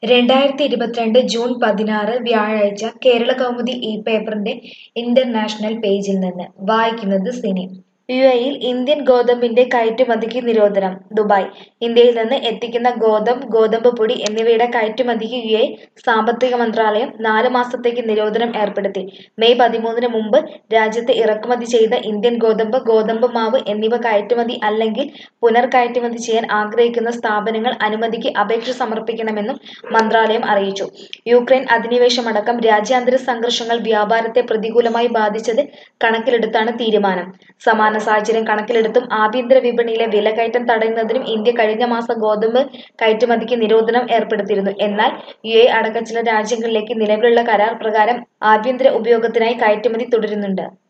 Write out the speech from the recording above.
June 16 വ്യാഴാഴ്ച കേരളകൗമുദി പേപ്പറിന്റെ international പേജിൽ നിന്ന് വായിക്കുന്നത് സിനി. യുഎഇയിൽ ഇന്ത്യൻ ഗോതമ്പിന്റെ കയറ്റുമതിക്ക് നിരോധനം. ദുബായ്. ഇന്ത്യയിൽ നിന്ന് എത്തിക്കുന്ന ഗോതമ്പ്, ഗോതമ്പ് പൊടി എന്നിവയുടെ കയറ്റുമതിക്ക് യുഎഇ സാമ്പത്തിക മന്ത്രാലയം 4 മാസത്തേക്ക് നിരോധനം ഏർപ്പെടുത്തി. മെയ് 13-ന് മുമ്പ് രാജ്യത്ത് ഇറക്കുമതി ചെയ്ത ഇന്ത്യൻ ഗോതമ്പ്, ഗോതമ്പ് മാവ് എന്നിവ കയറ്റുമതി അല്ലെങ്കിൽ പുനർകയറ്റുമതി ചെയ്യാൻ ആഗ്രഹിക്കുന്ന സ്ഥാപനങ്ങൾ അനുമതിക്ക് അപേക്ഷ സമർപ്പിക്കണമെന്നും മന്ത്രാലയം അറിയിച്ചു. യുക്രൈൻ അധിനിവേശമടക്കം രാജ്യാന്തര സംഘർഷങ്ങൾ വ്യാപാരത്തെ പ്രതികൂലമായി ബാധിച്ചത് കണക്കിലെടുത്താണ് തീരുമാനം. സമാന സാഹചര്യം കണക്കിലെടുത്തും ആഭ്യന്തര വിപണിയിലെ വിലക്കയറ്റം തടയുന്നതിനും ഇന്ത്യ കഴിഞ്ഞ മാസം ഗോതമ്പ് കയറ്റുമതിക്ക് നിരോധനം ഏർപ്പെടുത്തിയിരുന്നു. എന്നാൽ യുഎഇ അടക്കം ചില രാജ്യങ്ങളിലേക്ക് നിലവിലുള്ള കരാർ പ്രകാരം ആഭ്യന്തര ഉപയോഗത്തിനായി കയറ്റുമതി തുടരുന്നുണ്ട്.